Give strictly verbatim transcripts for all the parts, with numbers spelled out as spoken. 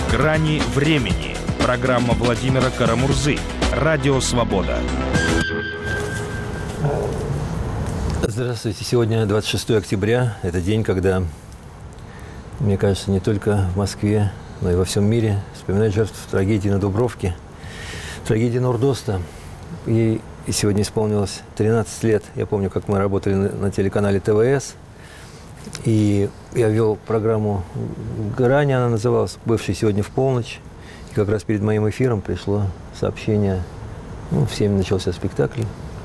«Грани времени». Программа Владимира Карамурзы. Радио «Свобода». Здравствуйте. Сегодня двадцать шестое октября. Это день, когда, мне кажется, не только в Москве, но и во всем мире вспоминают жертв трагедии на Дубровке, трагедии Нордоста. Ей сегодня исполнилось тринадцать лет. Я помню, как мы работали на, на телеканале ТВС. И я вел программу «Грани», она называлась, бывшей сегодня в полночь. И как раз перед моим эфиром пришло сообщение. Ну, в семь начался спектакль.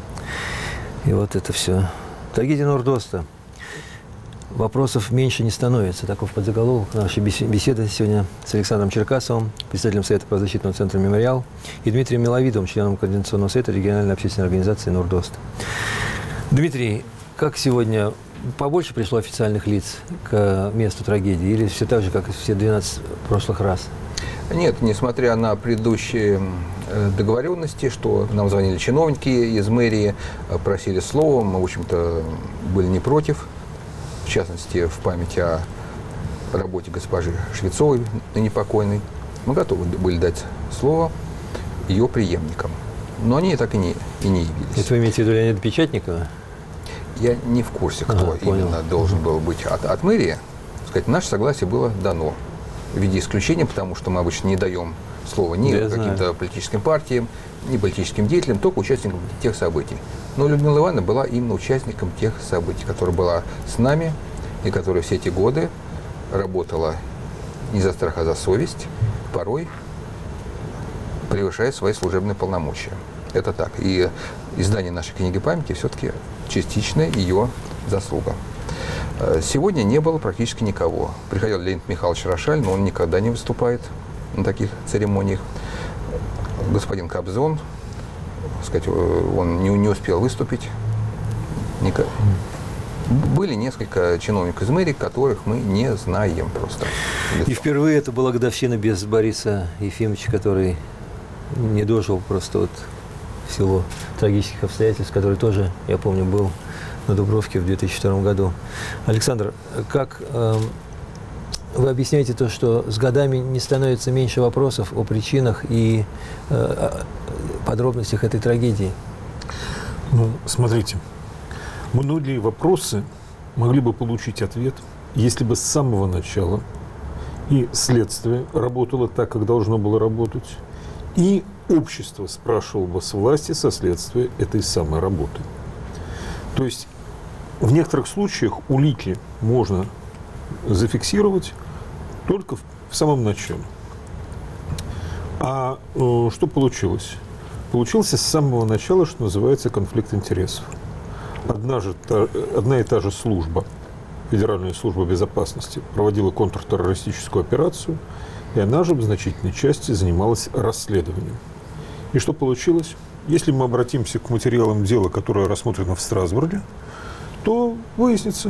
И вот это все. Трагедия Нордоста. Вопросов меньше не становится. Таков подзаголовок нашей беседы сегодня с Александром Черкасовым, председателем Совета правозащитного центра «Мемориал», и Дмитрием Миловидовым, членом Координационного совета региональной общественной организации «Нордост». Дмитрий, как сегодня побольше пришло официальных лиц к месту трагедии или все так же, как и все двенадцать прошлых раз? Нет, несмотря на предыдущие договоренности, что нам звонили чиновники из мэрии, просили слова, мы, в общем-то, были не против. В частности, в память о работе госпожи Швецовой, ныне покойной, мы готовы были дать слово ее преемникам. Но они так и не, и не явились. Это вы имеете в виду Леонида Печатникова? Я не в курсе, кто ага, именно понял. должен был быть от, от мэрии. Сказать, наше согласие было дано в виде исключения, потому что мы обычно не даем слова ни да, каким-то политическим партиям, ни политическим деятелям, только участникам тех событий. Но Людмила Ивановна была именно участником тех событий, которая была с нами и которая все эти годы работала не за страх, а за совесть, порой превышая свои служебные полномочия. Это так. И издание нашей книги памяти все-таки частично ее заслуга. Сегодня не было практически никого. Приходил Леонид Михайлович Рошаль, но он никогда не выступает на таких церемониях. Господин Кобзон, сказать, он не, не успел выступить. Никак. Были несколько чиновников из мэрии, которых мы не знаем просто. И впервые это была годовщина без Бориса Ефимовича, который не дожил просто вот в силу трагических обстоятельств, который тоже, я помню, был на Дубровке в две тысячи втором году. Александр, как э, вы объясняете то, что с годами не становится меньше вопросов о причинах и э, подробностях этой трагедии? Ну, смотрите, многие вопросы могли бы получить ответ, если бы с самого начала и следствие работало так, как должно было работать, и общество спрашивало бы с власти, со следствия этой самой работы. То есть в некоторых случаях улики можно зафиксировать только в, в самом начале. А э, что получилось? Получился с самого начала, что называется, конфликт интересов. Одна, же, та, одна и та же служба, Федеральная служба безопасности, проводила контртеррористическую операцию, и она же в значительной части занималась расследованием. И что получилось? Если мы обратимся к материалам дела, которое рассмотрено в Страсбурге, то выяснится,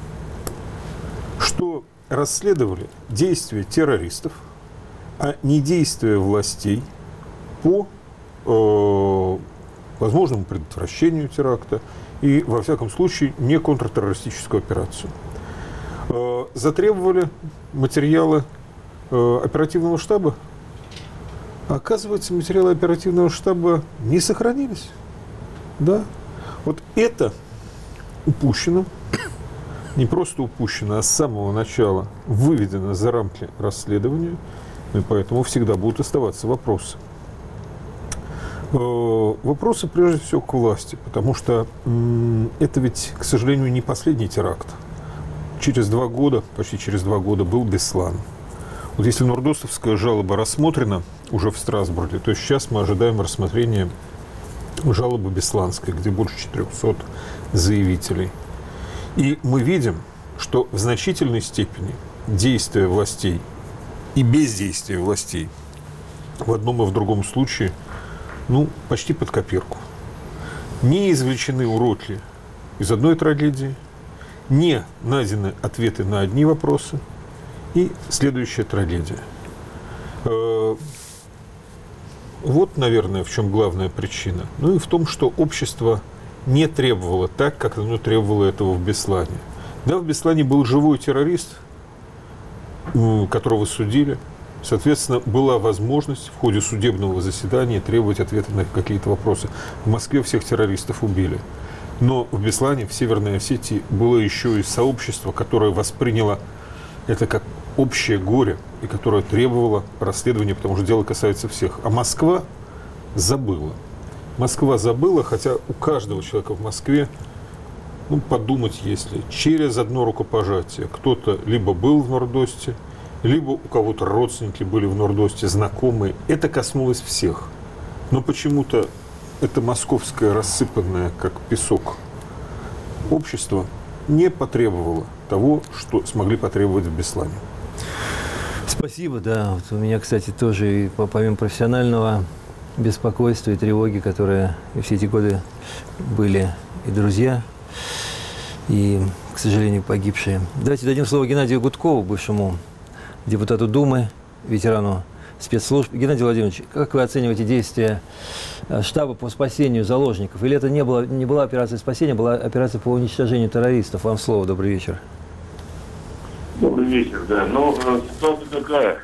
что расследовали действия террористов, а не действия властей по э, возможному предотвращению теракта и, во всяком случае, не контртеррористическую операцию. Э, затребовали материалы э, оперативного штаба. Оказывается, материалы оперативного штаба не сохранились. Да? Вот это упущено, не просто упущено, а с самого начала выведено за рамки расследования, и поэтому всегда будут оставаться вопросы. Вопросы, прежде всего, к власти, потому что это ведь, к сожалению, не последний теракт. Через два года, почти через два года был Беслан. Вот если нордостовская жалоба рассмотрена уже в Страсбурге, то сейчас мы ожидаем рассмотрения жалобы Бесланской, где больше четырехсот заявителей. И мы видим, что в значительной степени действия властей и бездействие властей в одном и в другом случае, ну, почти под копирку. Не извлечены уроки из одной трагедии, не найдены ответы на одни вопросы, и следующая трагедия. Вот, наверное, в чем главная причина. Ну и в том, что общество не требовало так, как оно требовало этого в Беслане. Да, в Беслане был живой террорист, которого судили, Соответственно, была возможность в ходе судебного заседания требовать ответа на какие-то вопросы. В Москве всех террористов убили. Но в Беслане, в Северной Осетии, было еще и сообщество, которое восприняло это как общее горе и которое требовало расследования, потому что дело касается всех. А Москва забыла. Москва забыла, хотя у каждого человека в Москве, ну, подумать, если через одно рукопожатие кто-то либо был в Нордосте, либо у кого-то родственники были в Нордосте, знакомые, это коснулось всех. Но почему-то это московское, рассыпанное, как песок, общество не потребовало того, что смогли потребовать в Беслане. Спасибо, да. Вот у меня, кстати, тоже, и помимо профессионального беспокойства и тревоги, которые все эти годы были и друзья, и, к сожалению, погибшие. Давайте дадим слово Геннадию Гудкову, бывшему депутату Думы, ветерану спецслужб. Геннадий Владимирович, как вы оцениваете действия штаба по спасению заложников? Или это не, было, не была операция спасения, была операция по уничтожению террористов? Вам слово. Добрый вечер. Добрый вечер, да. Ну, ситуация такая.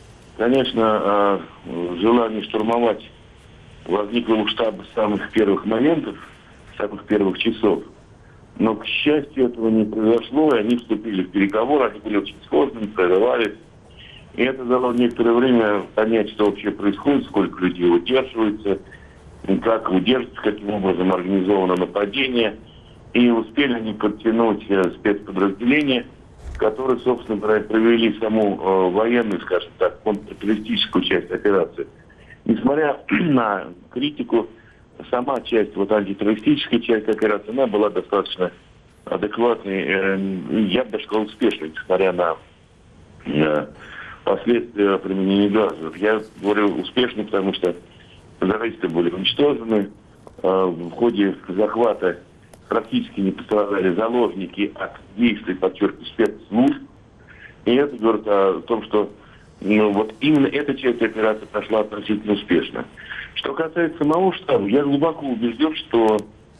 Конечно, желание штурмовать возникло у штаба с самых первых моментов, с самых первых часов. Но, к счастью, этого не произошло, и они вступили в переговоры, они были очень сложными, прорывались. И это дало некоторое время понять, что вообще происходит, сколько людей удерживается, как удерживается, каким образом организовано нападение. И успели они подтянуть спецподразделения, которые, собственно говоря, провели саму э, военную, скажем так, контртеррористическую часть операции. Несмотря на критику, сама часть, вот антитеррористическая часть операции, она была достаточно адекватной, э, я бы даже сказал, успешной, несмотря на э, последствия применения газов. Я говорю успешной, потому что террористы были уничтожены. Э, в ходе захвата практически не пострадали заложники от действий, подчеркиваю, спецслужб. И это говорит о том, что ну, вот именно эта часть операции прошла относительно успешно. Что касается самого штаба, я глубоко убежден, что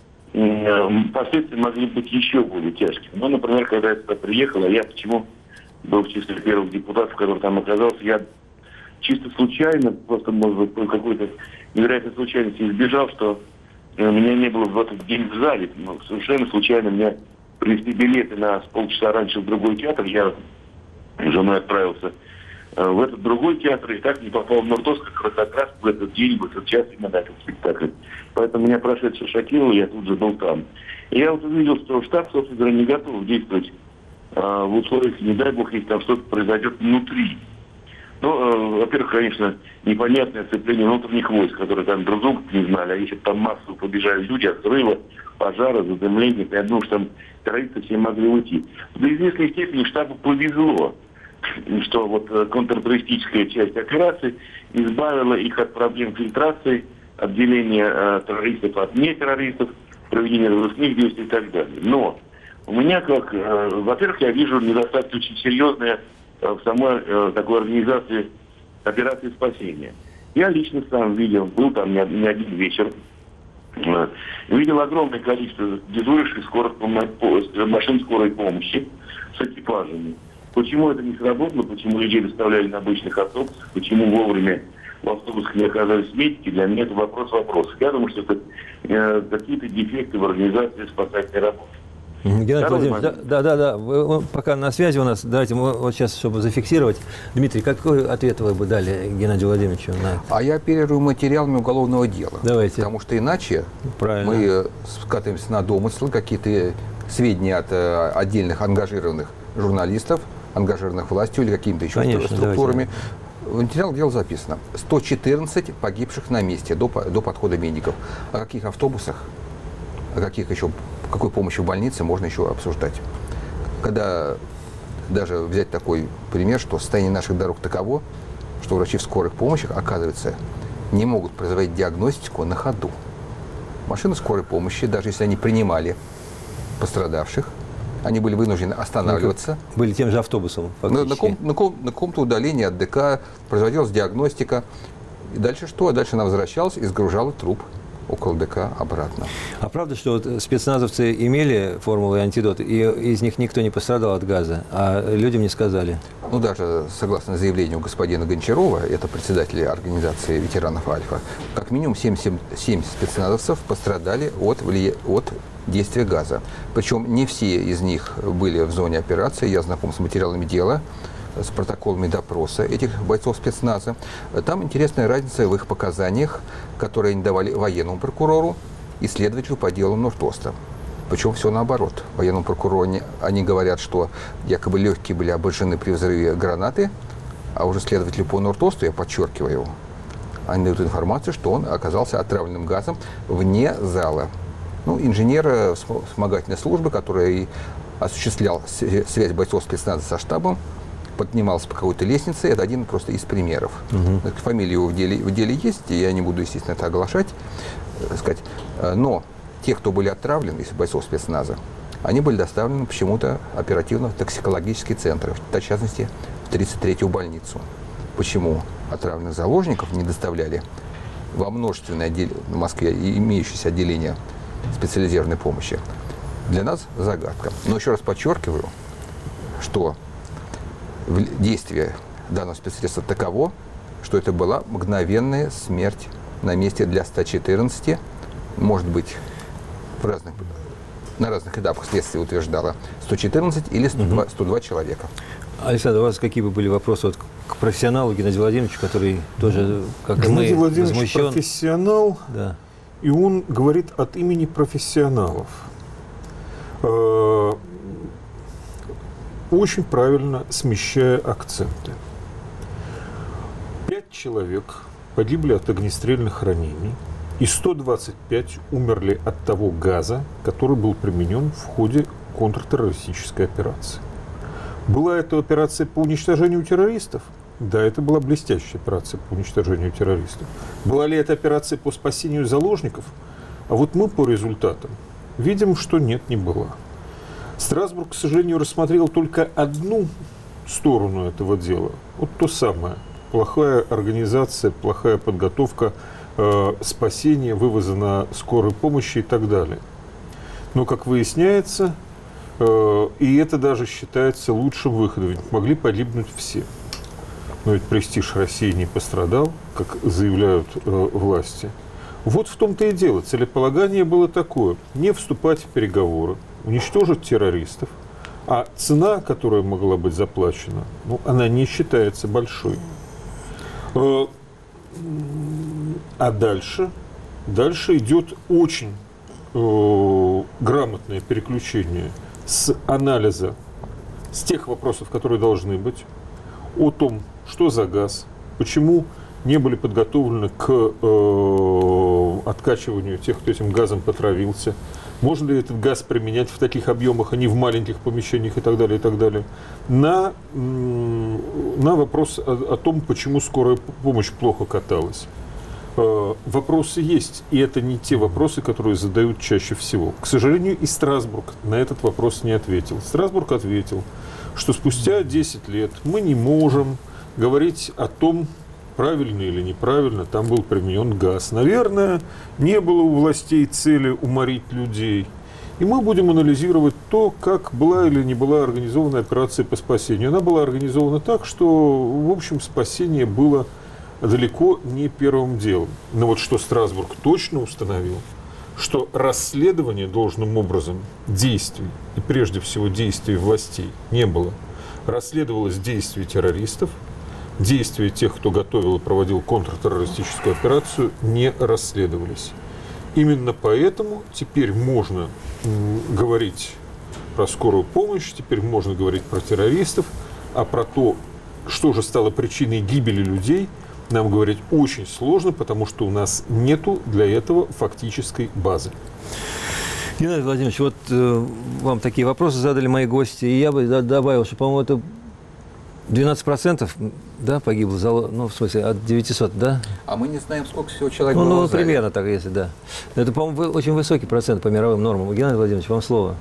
э, последствия могли быть еще более тяжкими. Ну, например, когда я туда приехал, а я почему был в числе первых депутатов, который там оказался, я чисто случайно, просто, может быть, по какой-то невероятной случайности избежал, что меня не было в этот день в зале. Но совершенно случайно мне привезли билеты на полчаса раньше в другой театр. Я с женой отправился в этот другой театр и так не попал в Нордост, как раз в этот день, в этот час именно на этот спектакль. Поэтому меня прошедшее шокировало, я тут же был там. И я вот увидел, что штаб, собственно говоря, не готов действовать а, в условиях, не дай бог, если там что-то произойдет внутри. Ну, э, во-первых, конечно, непонятное оцепление внутренних войск, которые там друг друга не знали, а если там массово побежали люди от взрыва, пожара, задымления, я думаю, что там террористы все могли уйти. До известной степени штабу повезло, что вот контртеррористическая часть операции избавила их от проблем фильтрации, отделения э, террористов от нетеррористов, проведения разыскных действий и так далее. Но у меня, как, э, во-первых, я вижу недостатки очень серьезные в самой э, такой организации операции спасения. Я лично сам видел, был там не, не один вечер, э, видел огромное количество дежуривших скорых машин скорой помощи с экипажами. Почему это не сработало, почему людей доставляли на обычных автобусах, почему вовремя в автобусах не оказались медики, для меня это вопрос вопросов. Я думаю, что это э, какие-то дефекты в организации спасательной работы. Геннадий Владимирович, да, да, да, да. Вы, вы пока на связи у нас, давайте мы вот сейчас, чтобы зафиксировать. Дмитрий, какой ответ вы бы дали Геннадию Владимировичу на... А я оперирую материалами уголовного дела. Давайте. Потому что иначе Правильно. мы скатываемся на домыслы, какие-то сведения от э, отдельных ангажированных журналистов, ангажированных властью или какими-то еще Конечно, структурами. Давайте. В материале дела записано сто четырнадцать погибших на месте до, до подхода медиков. О каких автобусах, о каких еще, какой помощи в больнице можно еще обсуждать. Когда даже взять такой пример, что состояние наших дорог таково, что врачи в скорых помощях, оказывается, не могут производить диагностику на ходу. Машины скорой помощи, даже если они принимали пострадавших, они были вынуждены останавливаться. Были тем же автобусом, фактически. На, на, ком, на, ком, на каком-то удалении от ДК производилась диагностика. И дальше что? А дальше она возвращалась и сгружала труп около ДК обратно. А правда, что вот спецназовцы имели формулы и антидоты, и из них никто не пострадал от газа, а людям не сказали? Ну, даже согласно заявлению господина Гончарова, это председатель организации ветеранов «Альфа», как минимум семь, семь, семь спецназовцев пострадали от, влия... от действия газа. Причем не все из них были в зоне операции. Я знаком с материалами дела, с протоколами допроса этих бойцов спецназа. Там интересная разница в их показаниях, которые они давали военному прокурору и следователю по делу Нордоста. Причем все наоборот. Военному прокурору они, они говорят, что якобы легкие были обожжены при взрыве гранаты, а уже следователю по Нордосту, я подчеркиваю, они дают информацию, что он оказался отравленным газом вне зала. Ну, инженер вспомогательной службы, который осуществлял связь бойцов спецназа со штабом, поднимался по какой-то лестнице. Это один просто из примеров. Угу. Фамилия его в деле, в деле есть, и я не буду, естественно, это оглашать. Сказать. Но те, кто были отравлены из бойцов спецназа, они были доставлены почему-то оперативно в токсикологический центр, в частности, в тридцать третью больницу. Почему отравленных заложников не доставляли во множественное отделение, в Москве имеющееся отделение специализированной помощи, для нас загадка. Но еще раз подчеркиваю, что действие данного спецсредства таково, что это была мгновенная смерть на месте для ста четырнадцати, может быть, в разных, на разных этапах следствия утверждало сто четырнадцать или сто два, сто два человека. Александр, у вас какие бы были вопросы вот к профессионалу Геннадию Владимировичу, который тоже, как и мы, Геннадий Владимирович возмущен? Профессионал, да. И он говорит от имени профессионалов. Очень правильно смещая акценты. Пять человек погибли от огнестрельных ранений, и сто двадцать пять умерли от того газа, который был применен в ходе контртеррористической операции. Была это операция по уничтожению террористов? Да, это была блестящая операция по уничтожению террористов. Была ли это операция по спасению заложников? А вот мы по результатам видим, что нет, не была. Страсбург, к сожалению, рассмотрел только одну сторону этого дела. Вот то самое. Плохая организация, плохая подготовка, э, спасение, вывоза на скорой помощи и так далее. Но, как выясняется, э, и это даже считается лучшим выходом. Ведь могли погибнуть все. Но ведь престиж России не пострадал, как заявляют э, власти. Вот в том-то и дело. Целеполагание было такое. Не вступать в переговоры, уничтожить террористов. А цена, которая могла быть заплачена, ну, она не считается большой. Э, а дальше, дальше идет очень э, грамотное переключение с анализа, с тех вопросов, которые должны быть, о том, что за газ, почему не были подготовлены к э, откачиванию тех, кто этим газом потравился, можно ли этот газ применять в таких объемах, а не в маленьких помещениях и так далее, и так далее, на, на вопрос о, о том, почему скорая помощь плохо каталась. Э, вопросы есть, и это не те вопросы, которые задают чаще всего. К сожалению, и Страсбург на этот вопрос не ответил. Страсбург ответил, что спустя десять лет мы не можем говорить о том, правильно или неправильно там был применен газ. Наверное, не было у властей цели уморить людей. И мы будем анализировать то, как была или не была организована операция по спасению. Она была организована так, что, в общем, спасение было далеко не первым делом. Но вот что Страсбург точно установил, что расследование должным образом действий, и прежде всего действий властей, не было. Расследовалось действие террористов, действия тех, кто готовил и проводил контртеррористическую операцию, не расследовались. Именно поэтому теперь можно м, говорить про скорую помощь, теперь можно говорить про террористов, а про то, что же стало причиной гибели людей, нам говорить очень сложно, потому что у нас нету для этого фактической базы. Геннадий Владимирович, вот э, вам такие вопросы задали мои гости, и я бы добавил, что, по-моему, это двенадцать процентов, да, погибло, ну, в смысле, от девятисот, да? А мы не знаем, сколько всего человек ну, было ну, в зале. примерно так, если да. Это, по-моему, очень высокий процент по мировым нормам. Геннадий Владимирович, вам слово.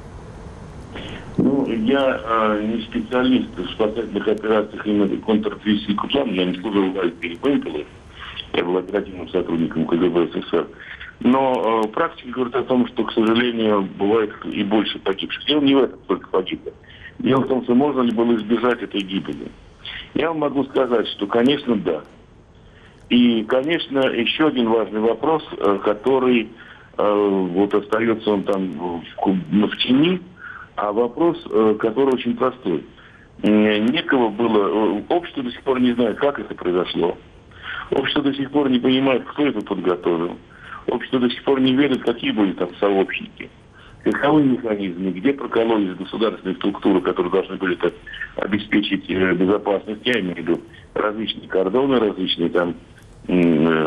Ну, я э, не специалист в спасательных операциях именно контртеррористического плана, я не служил в Альфе или Пемпеле, я был оперативным сотрудником КГБ СССР. Но э, практика говорит о том, что, к сожалению, бывает и больше погибших. Дело не в этом только погибло. Дело в том, что можно ли было избежать этой гибели. Я вам могу сказать, что, конечно, да. И, конечно, еще один важный вопрос, э, который э, вот остается он там в, в тени, а вопрос, э, который очень простой. Некого было, общество до сих пор не знает, как это произошло. Общество до сих пор не понимает, кто это подготовил. Общество до сих пор не верит, какие были там сообщники, каковы механизмы, где прокололись государственные структуры, которые должны были так обеспечить безопасность. Я имею в виду различные кордоны, различные там э,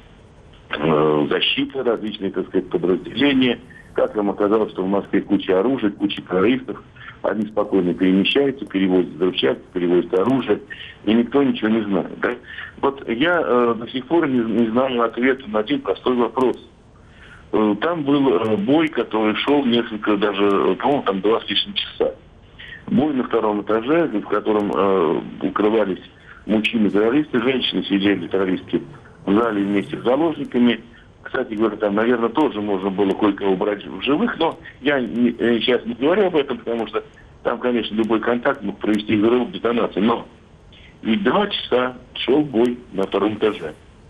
э, защиты, различные, так сказать, подразделения. Как нам оказалось, что в Москве куча оружия, куча террористов. Они спокойно перемещаются, перевозят взрывчатку, перевозят оружие, и никто ничего не знает. Да? Вот я э, до сих пор не, не знаю ответа на один простой вопрос. Э, там был э, бой, который шел несколько, даже, по-моему, там два с лишним часа. Бой на втором этаже, в котором э, укрывались мужчины-террористы, женщины сидели, террористки, в зале вместе с заложниками. Кстати говоря, там, наверное, тоже можно было кое-кого брать в живых, но я не, сейчас не говорю об этом, потому что там, конечно, любой контакт мог провести взрыв, детонацию. Но ведь два часа шел бой на втором этаже.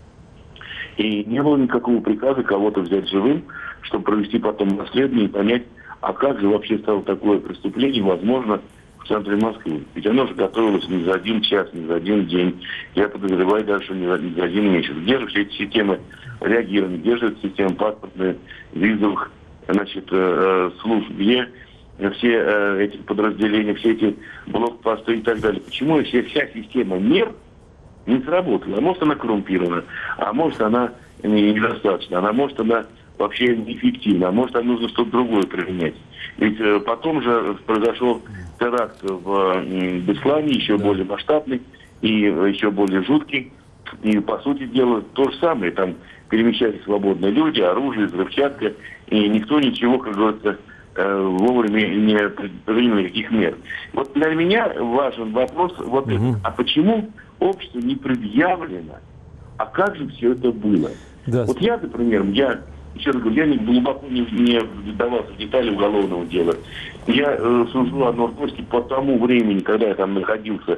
И не было никакого приказа кого-то взять живым, чтобы провести потом расследование и понять, а как же вообще стало такое преступление возможно в центре Москвы. Ведь оно же готовилось не за один час, не за один день. Я подозреваю даже не за, не за один месяц. Где же все эти системы реагирования, где же эта система паспортных, визовых, значит, э, служб, где все э, эти подразделения, все эти блокпосты и так далее. Почему вся, вся система мер не сработала? А может она коррумпирована, а может она недостаточна, а может она вообще неэффективна, а может нам нужно что-то другое применять. Ведь э, потом же произошел теракт в э, Беслане, еще да. более масштабный и э, еще более жуткий. И, по сути дела, то же самое. Там перемещались свободные люди, оружие, взрывчатка, и никто ничего, как говорится, э, вовремя не принял никаких мер. Вот для меня важен вопрос, вот, угу. а почему обществу не предъявлено, а как же все это было? Да. Вот я, например, я... Еще раз говорю, я не, глубоко не, не вдавался в детали уголовного дела. Я э, служил о Нордосте по тому времени, когда я там находился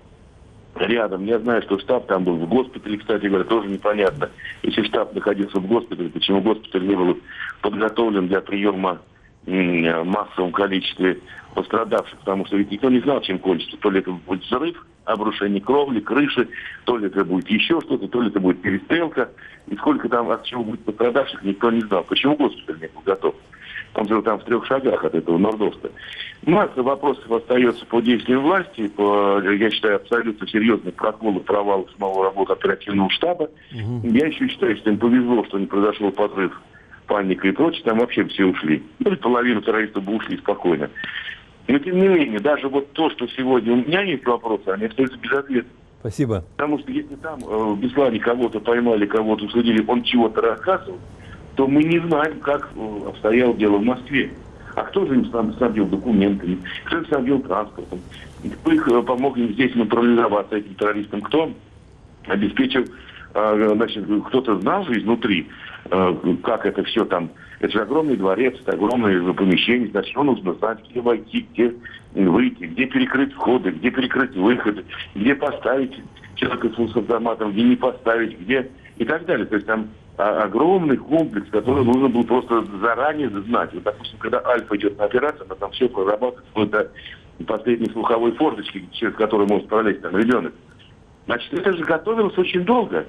рядом. Я знаю, что штаб там был в госпитале, кстати говоря, тоже непонятно. Если штаб находился в госпитале, почему госпиталь не был подготовлен для приема э, в массовом количестве пострадавших, потому что ведь никто не знал, чем кончится. То ли это будет взрыв, обрушение кровли, крыши, то ли это будет еще что-то, то ли это будет перестрелка. И сколько там от чего будет пострадавших, никто не знал. Почему госпиталь не был готов? Он же там в трех шагах от этого Нордоста. Масса вопросов остается по действиям власти, по, я считаю, абсолютно серьезных проколов, провалов самого работы оперативного штаба. Угу. Я еще считаю, что им повезло, что не произошел подрыв, паника и прочее, там вообще все ушли. Ну, половину террористов бы ушли спокойно. Но, тем не менее, даже вот то, что сегодня у меня есть вопросы, они остаются без ответа. Спасибо. Потому что если там э, в Беслане кого-то поймали, кого-то судили, он чего-то рассказывал, то мы не знаем, как э, обстояло дело в Москве. А кто же им снабдил документами, кто им снабдил транспортом, кто их э, помог им здесь натурализоваться этим террористам, кто обеспечил, э, значит, кто-то знал же изнутри, э, как это все там. Это же огромный дворец, это огромное помещение, значит, что нужно знать, где войти, где выйти, где перекрыть входы, где перекрыть выходы, где поставить человека с автоматом, где не поставить, где и так далее. То есть там огромный комплекс, который нужно было просто заранее знать. Вот, допустим, когда Альфа идет на операцию, она там все прорабатывает вплоть до последней слуховой форточки, через которую может пролезть там ребенок. Значит, это же готовилось очень долго.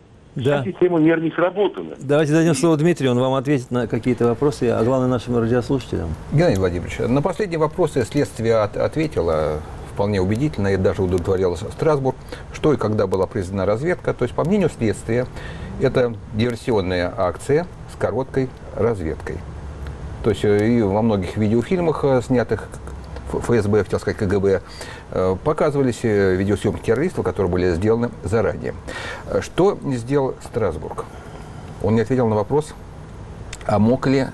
Да. Система мер не сработала. Давайте дадим слово Дмитрию, он вам ответит на какие-то вопросы, а главное нашим радиослушателям. Геннадий Владимирович, на последние вопросы следствие от, ответило вполне убедительно, и даже удовлетворяло Страсбург, что и когда была произведена разведка. То есть, по мнению следствия, это диверсионная акция с короткой разведкой. То есть и во многих видеофильмах, снятых эф эс бэ, хотел сказать ка гэ бэ, показывались видеосъемки террористов, которые были сделаны заранее. Что не сделал Страсбург? Он не ответил на вопрос, а мог ли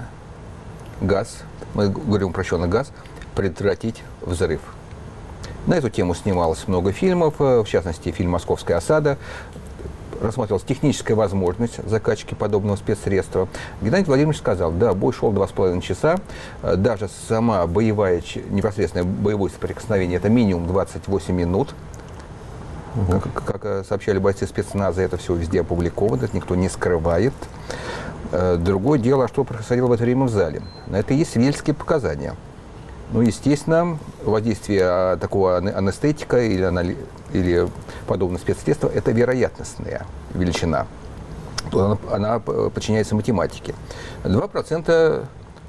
газ, мы говорим упрощенно газ, предотвратить взрыв. На эту тему снималось много фильмов, в частности, фильм «Московская осада». рассматривалась техническая возможность закачки подобного спецсредства. Геннадий Владимирович сказал, да, бой шел два с половиной часа, даже сама боевая, непосредственное боевое соприкосновение, это минимум двадцать восемь минут. Угу. Как, как сообщали бойцы спецназа, это все везде опубликовано, это никто не скрывает. Другое дело, что происходило в это время в зале. Это и есть свидетельские показания. Ну, естественно, воздействие такого анестетика или, или подобного спецсредства – это вероятностная величина. Она, она подчиняется математике. два процента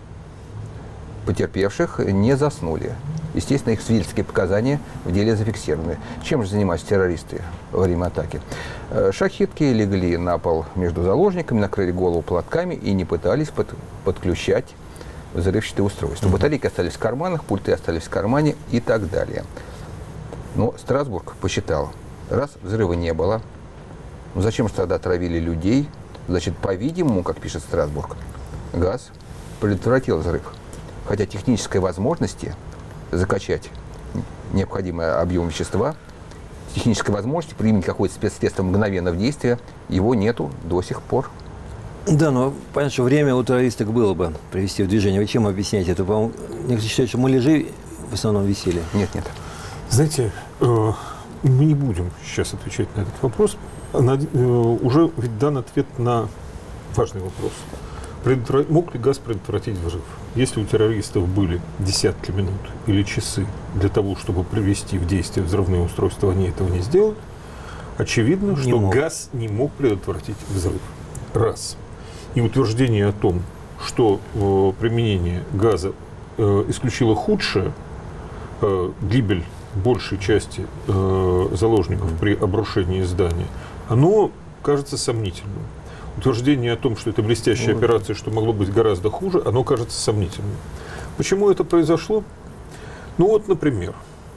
потерпевших не заснули. Естественно, их свидетельские показания в деле зафиксированы. Чем же занимались террористы во время атаки? Шахидки легли на пол между заложниками, накрыли голову платками и не пытались под, подключать взрывчатые устройства. Mm-hmm. Батарейки остались в карманах, пульты остались в кармане и так далее. Но Страсбург посчитал, раз взрыва не было, ну зачем же тогда травили людей? Значит, по-видимому, как пишет Страсбург, газ предотвратил взрыв. Хотя технической возможности закачать необходимый объем вещества, технической возможности применить какое-то спецсредство мгновенно в действие, его нету до сих пор. Да, но понятно, что время у террористок было бы привести в движение. Вы чем объясняете это? По-моему, некоторые считают, что муляжи в основном висели. Нет, нет. Знаете, э, мы не будем сейчас отвечать на этот вопрос. На, э, уже ведь дан ответ на важный вопрос. Предотвра... Мог ли газ предотвратить взрыв? Если у террористов были десятки минут или часы для того, чтобы привести в действие взрывные устройства, они этого не сделали, очевидно, не что мог. Газ не мог предотвратить взрыв. Раз. И утверждение о том, что э, применение газа э, исключило худшее, э, гибель большей части э, заложников при обрушении здания, оно кажется сомнительным. Утверждение о том, что это блестящая вот. операция, что могло быть гораздо хуже, оно кажется сомнительным. Почему это произошло? Ну вот, например,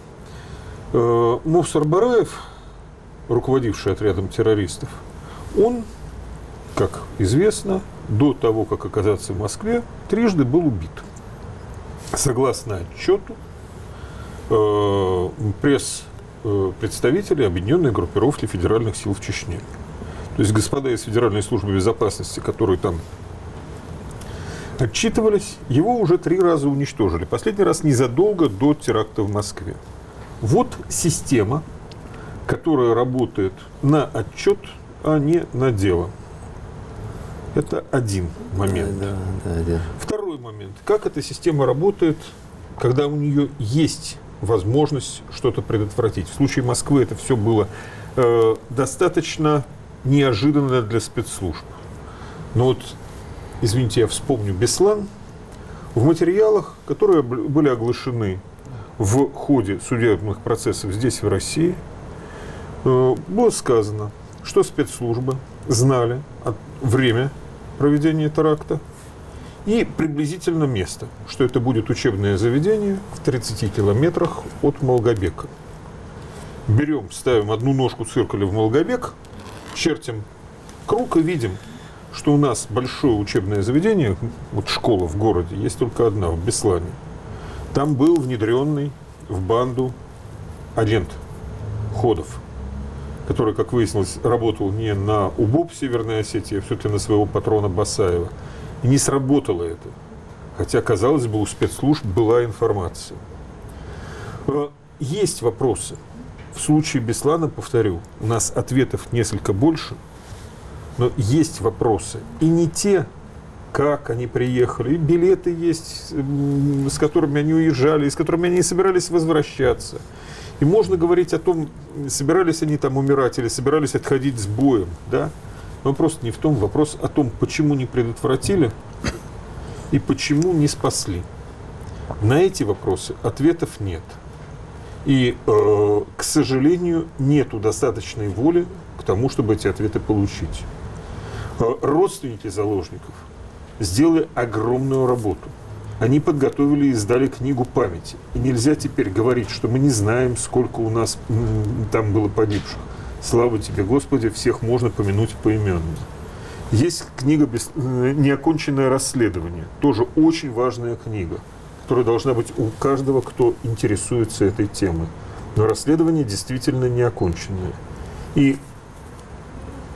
э, Мовсар Бараев, руководивший отрядом террористов, он, как известно, до того, как оказаться в Москве, трижды был убит. Согласно отчету э, пресс-представителей Объединенной группировки федеральных сил в Чечне. То есть господа из Федеральной службы безопасности, которые там отчитывались, его уже три раза уничтожили. Последний раз незадолго до теракта в Москве. Вот система, которая работает на отчет, а не на дело. Это один момент. Да, да, да. Второй момент. Как эта система работает, когда у нее есть возможность что-то предотвратить? В случае Москвы это все было э, достаточно неожиданно для спецслужб. Но вот, извините, я вспомню Беслан. В материалах, которые были оглашены в ходе судебных процессов здесь, в России, э, было сказано, что спецслужбы знали время проведения теракта и приблизительно место, что это будет учебное заведение в тридцати километрах от Малгобека. Берем, ставим одну ножку циркуля в Малгобек, чертим круг и видим, что у нас большое учебное заведение, вот школа в городе, есть только одна, в Беслане. Там был внедренный в банду агент Ходов, который, как выяснилось, работал не на УБОП Северной Осетии, а все-таки на своего патрона Басаева. И не сработало это. Хотя, казалось бы, у спецслужб была информация. Есть вопросы. В случае Беслана, повторю, у нас ответов несколько больше, но есть вопросы. И не те, как они приехали, и билеты есть, с которыми они уезжали, и с которыми они собирались возвращаться. И можно говорить о том, собирались они там умирать или собирались отходить с боем, да? Но вопрос не в том, вопрос о том, почему не предотвратили и почему не спасли. На эти вопросы ответов нет. И, э, к сожалению, нету достаточной воли к тому, чтобы эти ответы получить. Э, родственники заложников сделали огромную работу. Они подготовили и издали книгу памяти. И нельзя теперь говорить, что мы не знаем, сколько у нас м, там было погибших. Слава тебе, Господи, всех можно помянуть поименно. Есть книга «Неоконченное расследование». Тоже очень важная книга, которая должна быть у каждого, кто интересуется этой темой. Но расследование действительно неоконченное. И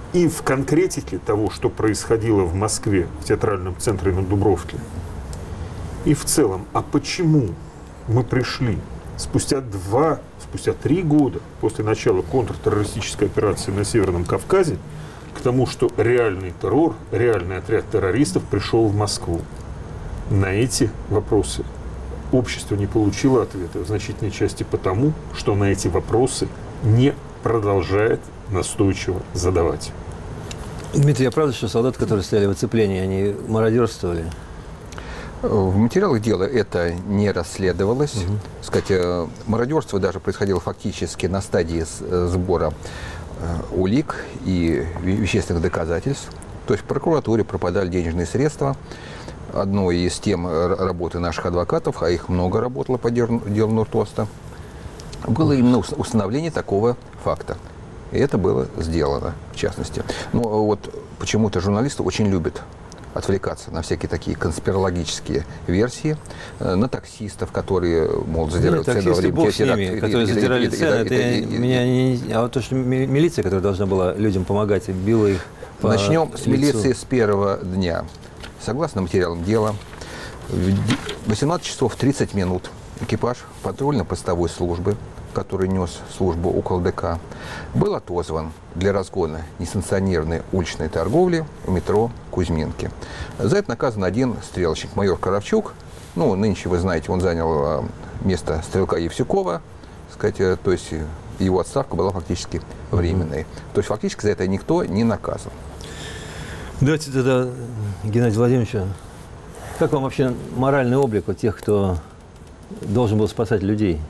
и в конкретике того, что происходило в Москве, в театральном центре на Дубровке, и в целом, а почему мы пришли спустя два, спустя три года после начала контртеррористической операции на Северном Кавказе к тому, что реальный террор, реальный отряд террористов пришел в Москву? На эти вопросы общество не получило ответа в значительной части потому, что на эти вопросы не продолжает настойчиво задавать. Дмитрий, а правда, что солдаты, которые стояли в оцеплении, они мародерствовали? В материалах дела это не расследовалось. Угу. Сказать, мародерство даже происходило фактически на стадии сбора улик и вещественных доказательств. То есть в прокуратуре пропадали денежные средства. Одной из тем работы наших адвокатов, а их много работало по делу Нуртоста, было именно установление такого факта. И это было сделано, в частности. Но вот почему-то журналисты очень любят отвлекаться на всякие такие конспирологические версии, на таксистов, которые, мол, задирают цены. Таксисты, бог с ними, которые задирали цены, это меня не... А вот то, что милиция, которая должна была людям помогать, била их по Начнем с лицу. милиции с первого дня. Согласно материалам дела, в восемнадцать часов тридцать минут экипаж патрульно-постовой службы, который нес службу около ДК, был отозван для разгона несанкционированной уличной торговли у метро Кузьминки. За это наказан один стрелочник, майор Коровчук. Ну, нынче, вы знаете, он занял место стрелка Евсюкова, сказать, то есть его отставка была фактически временной. Mm-hmm. То есть фактически за это никто не наказан. Давайте тогда, Геннадий Владимирович, как вам вообще моральный облик у тех, кто должен был спасать людей?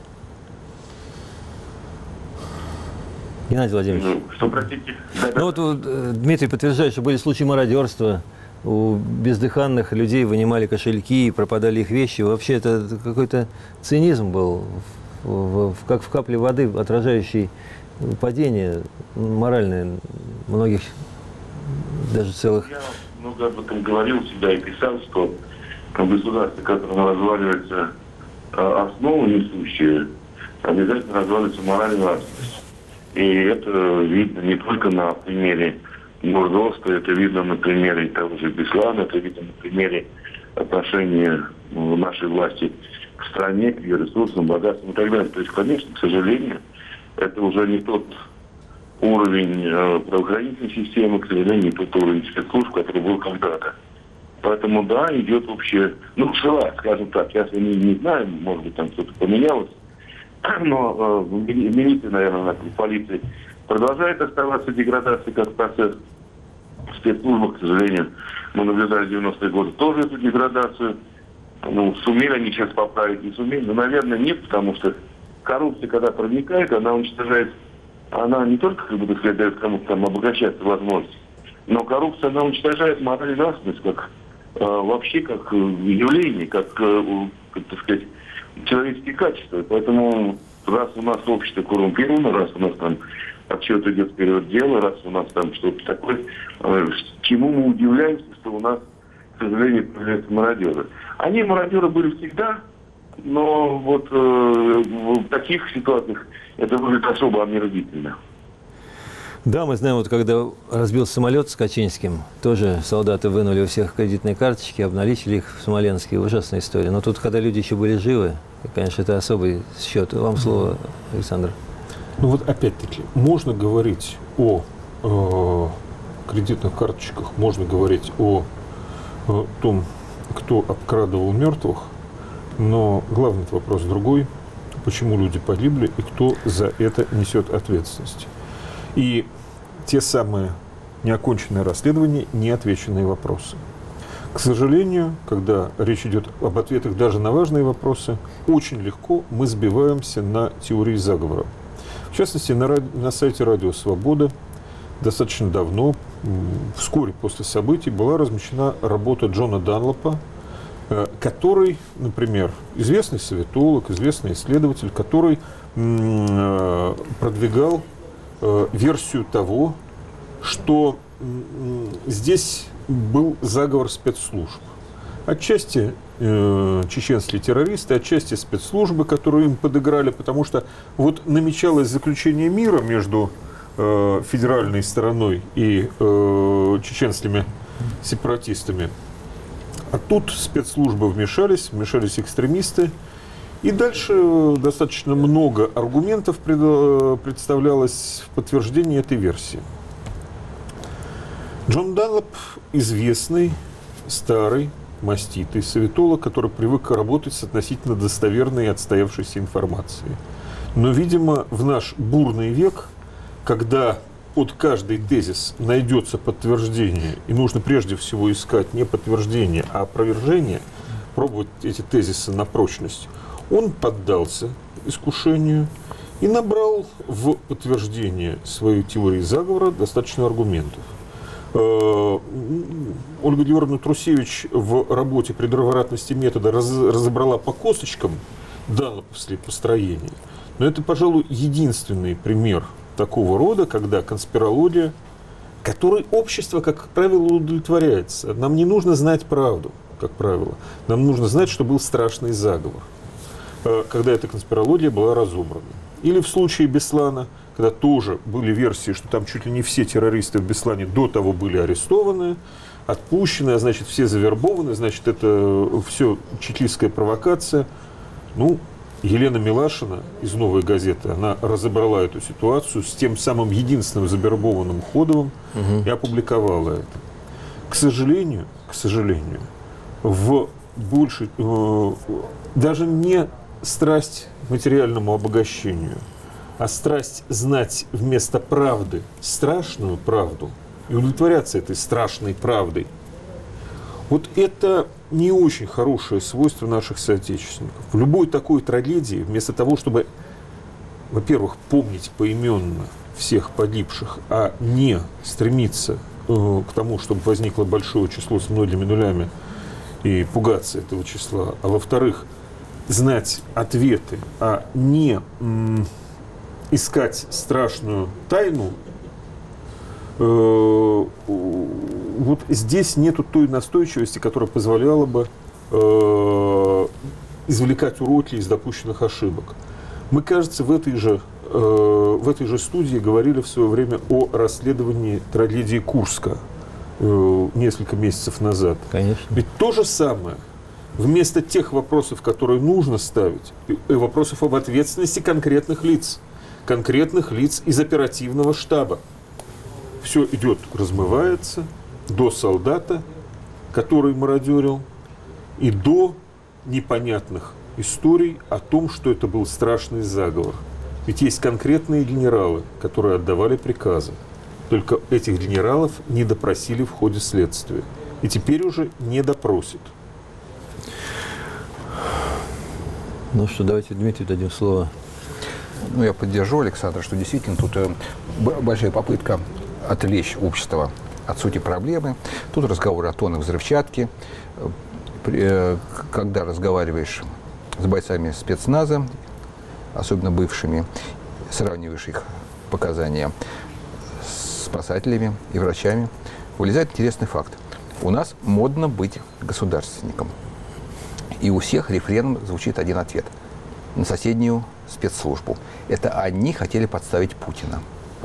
Геннадий Владимирович. Ну, что, простите? Ну вот, вот Дмитрий подтверждает, что были случаи мародерства. У бездыханных людей вынимали кошельки, пропадали их вещи. Вообще это какой-то цинизм был, в, в, как в капле воды, отражающий падение моральное многих, даже целых. Я много об этом говорил всегда и писал, что государство, которое разваливается, основы несущие, обязательно разваливается мораль и нравственность. И это видно не только на примере Нурдоста, это видно на примере того же Беслана, это видно на примере отношения нашей власти к стране, к ее ресурсам, богатствам и так далее. То есть, конечно, к сожалению, это уже не тот уровень э, правоохранительной системы, к сожалению, не тот уровень спецслужб, который был когда-то. Поэтому, да, идет вообще, ну, шла, скажем так, я не, не знаю, может быть, там что-то поменялось, но э, в милиции, наверное, в полиции продолжает оставаться деградация как процесс. В спецслужбах, к сожалению, мы наблюдали в девяностые годы тоже эту деградацию. Ну, сумели они сейчас поправить, не сумели? Ну, наверное, нет, потому что коррупция, когда проникает, она уничтожает, она не только, как бы, так сказать, дает кому-то там обогащаться возможность, но коррупция, она уничтожает мораль и нравственность, как э, вообще, как явление, как, э, как, так сказать, человеческие качества. Поэтому раз у нас общество коррумпировано, раз у нас там отчет идет вперед дело, раз у нас там что-то такое, э, чему мы удивляемся, что у нас, к сожалению, появляются мародеры. Они мародеры были всегда, но вот э, в таких ситуациях это выглядит особо омерзительно. Да, мы знаем, вот когда разбился самолет с Качинским, тоже солдаты вынули у всех кредитные карточки, обналичили их в Смоленске. Ужасная история. Но тут, когда люди еще были живы, конечно, это особый счет. Вам слово, Александр. Ну вот опять-таки, можно говорить о э, кредитных карточках, можно говорить о, о том, кто обкрадывал мертвых, но главный вопрос другой. Почему люди погибли и кто за это несет ответственность? И те самые неоконченные расследования, неотвеченные вопросы. К сожалению, когда речь идет об ответах даже на важные вопросы, очень легко мы сбиваемся на теории заговора. В частности, на, на сайте «Радио Свобода» достаточно давно, вскоре после событий, была размещена работа Джона Данлопа, который, например, известный советолог, известный исследователь, который продвигал версию того, что здесь был заговор спецслужб. Отчасти э, чеченские террористы, отчасти спецслужбы, которые им подыграли, потому что вот намечалось заключение мира между э, федеральной стороной и э, чеченскими сепаратистами. А тут спецслужбы вмешались, вмешались экстремисты. И дальше достаточно много аргументов пред, представлялось в подтверждении этой версии. Джон Данлоп – известный, старый, маститый советолог, который привык работать с относительно достоверной и отстоявшейся информацией. Но, видимо, в наш бурный век, когда под каждый тезис найдется подтверждение, и нужно прежде всего искать не подтверждение, а опровержение, пробовать эти тезисы на прочность, он поддался искушению и набрал в подтверждение своей теории заговора достаточно аргументов. Ольга Георгиевна Трусевич в работе «Предвратности метода» раз, разобрала по косточкам данлоповские построения. Но это, пожалуй, единственный пример такого рода, когда конспирология, которой общество, как правило, удовлетворяется. Нам не нужно знать правду, как правило. Нам нужно знать, что был страшный заговор, когда эта конспирология была разобрана. Или в случае Беслана, когда тоже были версии, что там чуть ли не все террористы в Беслане до того были арестованы, отпущены, а значит, все завербованы, значит, это все чекистская провокация. Ну, Елена Милашина из «Новой газеты», она разобрала эту ситуацию с тем самым единственным завербованным Ходовым угу. и опубликовала это. К сожалению, к сожалению, в большей, э, даже не страсть к материальному обогащению, а страсть знать вместо правды страшную правду и удовлетворяться этой страшной правдой. Вот это не очень хорошее свойство наших соотечественников. В любой такой трагедии, вместо того, чтобы, во-первых, помнить поименно всех погибших, а не стремиться э, к тому, чтобы возникло большое число с многими нулями и пугаться этого числа, а во-вторых, знать ответы, а не м, искать страшную тайну, э, вот здесь нету той настойчивости, которая позволяла бы э, извлекать уроки из допущенных ошибок. Мы, кажется, в этой же, э, в этой же студии говорили в свое время о расследовании трагедии Курска э, несколько месяцев назад. Конечно. Ведь то же самое. Вместо тех вопросов, которые нужно ставить, и вопросов об ответственности конкретных лиц, конкретных лиц из оперативного штаба. Все идет, размывается до солдата, который мародерил, и до непонятных историй о том, что это был страшный заговор. Ведь есть конкретные генералы, которые отдавали приказы. Только этих генералов не допросили в ходе следствия. И теперь уже не допросят. Ну что, давайте Дмитрию дадим слово. Ну, я поддержу Александра, что действительно тут э, большая попытка отвлечь общество от сути проблемы. Тут разговор о тоннах взрывчатки. Э, когда разговариваешь с бойцами спецназа, особенно бывшими, сравниваешь их показания с спасателями и врачами, вылезает интересный факт. У нас модно быть государственником. И у всех рефреном звучит один ответ. На соседнюю спецслужбу. Это они хотели подставить Путина.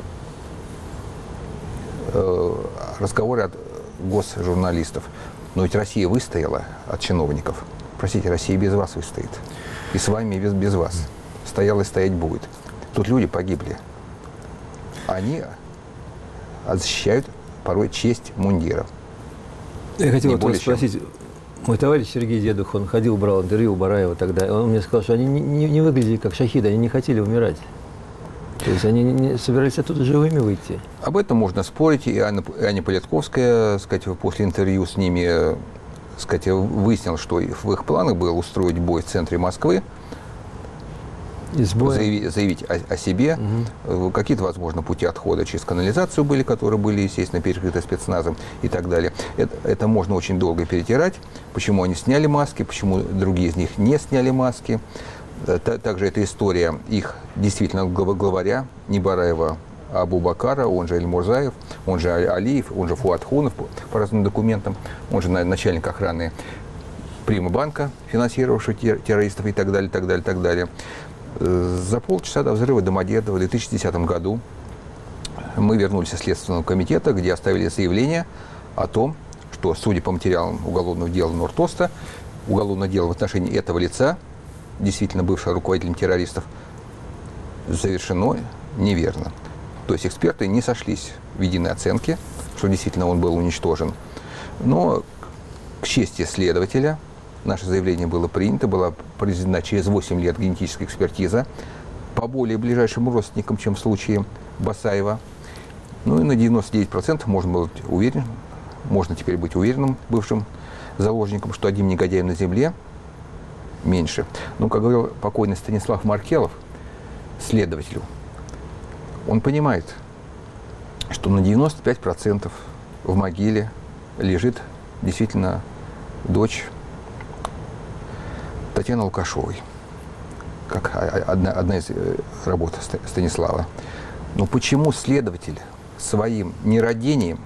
Разговоры от госжурналистов. Но ведь Россия выстояла от чиновников. Простите, Россия без вас выстоит. И с вами, и без, без вас. Стояла и стоять будет. Тут люди погибли. Они защищают порой честь мундира. Я хотел вот вас спросить. Мой товарищ Сергей Дедух, он ходил, брал интервью у Бараева тогда. Он мне сказал, что они не, не, не выглядели как шахиды, они не хотели умирать. То есть они не собирались оттуда живыми выйти. Об этом можно спорить. И Анна, Аня Политковская, сказать, после интервью с ними, сказать, выяснила, что в их планах было устроить бой в центре Москвы, заявить, заявить о, о себе. Угу. Какие-то, возможно, пути отхода через канализацию были, которые были, естественно, перекрыты спецназом и так далее. Это, это можно очень долго перетирать. Почему они сняли маски, почему другие из них не сняли маски. Также эта история их действительно главаря, не Бараева, а Абу-Бакара, он же Эль-Мурзаев, он же Алиев, он же Фуат Хунов по разным документам, он же начальник охраны Прима-банка, финансировавшего террористов и так далее, так далее, так далее. За полчаса до взрыва Домодедово в две тысячи десятом году мы вернулись из Следственного комитета, где оставили заявление о том, что, судя по материалам уголовного дела Нордоста, уголовное дело в отношении этого лица, действительно бывшего руководителем террористов, завершено неверно. То есть эксперты не сошлись в единой оценке, что действительно он был уничтожен. Но, к чести следователя, наше заявление было принято, была произведена через восемь лет генетическая экспертиза по более ближайшим родственникам, чем в случае Басаева. Ну и на девяносто девять процентов можно быть уверен, можно теперь быть уверенным бывшим заложником, что одним негодяем на земле меньше. Но, как говорил покойный Станислав Маркелов, следователю, он понимает, что на девяносто пять процентов в могиле лежит действительно дочь Татьяны Лукашовой, как одна, одна из работ Станислава. Но почему следователь своим нерадением